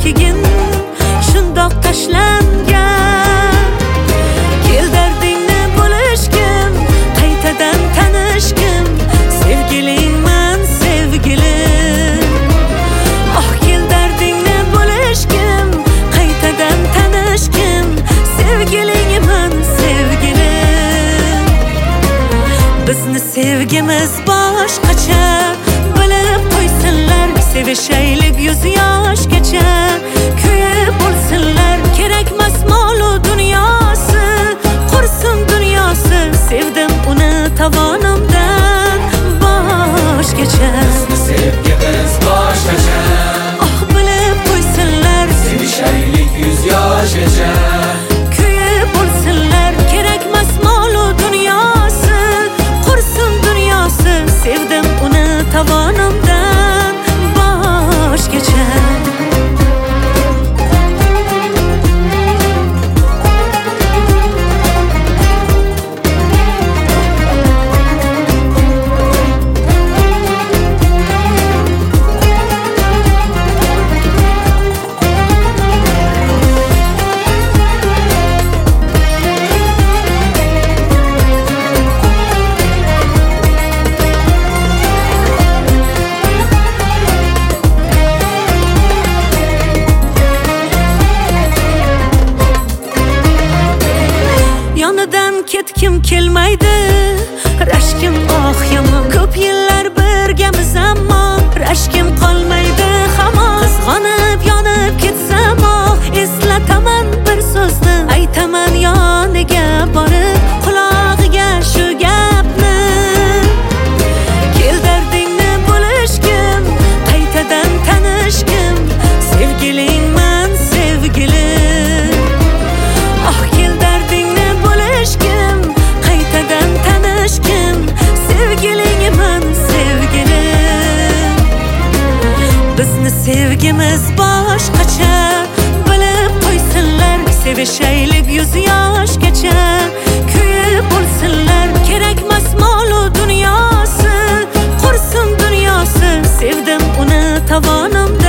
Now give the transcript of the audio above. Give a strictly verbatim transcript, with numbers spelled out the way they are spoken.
keyin shundoq tashlangan. Kel dardingni bo'lishgim, qaytadan tanishgim, sevgilingman sevgilim. Oh kel dardingni bo'lishgim, qaytadan tanishgim, sevgilingman sevgilim. Bizni sevgimiz boshqacha, bilib qo'ysinlar, sevishaylik yuz yoshgacha. Kuyib bo'lsinlar, kerakmas molu dunyosi, qursin dunyosi, sevdim uni tovonimdan boshgacha. Bizni sevgimiz boshqacha, Oh bilib qo'ysinlar, sevishaylik yuz yoshgacha. kuyib bo'lsinlar, kerakmas molu dunyosi, qursin dunyosi, sevdim uni tovonimdan boshgacha. Yonidan ketkim kelmaydi, rashkim oh yomon. Ko'p yillar birgamiz ammo rashkim qolmaydi hamon. Qizg'onib yonib ketsam oh, eslataman bir so'zni, aytaman yoniga borib qulog'iga shu gapni. Kel dardingni bo'lishgim, qaytadan tanishgim, sevgilingman sevgilim. Oh kel dardingni bo'lishgim, qaytadan tanishgim, sevgilingman sevgilim. Bizni sevgimiz boshqacha, bilib qo'ysinlar, sevishaylik yuz yoshgacha. Kuyib bo'lsinlar, kerakmas molu dunyosi, qursin dunyosi, sevdim uni tovonimdan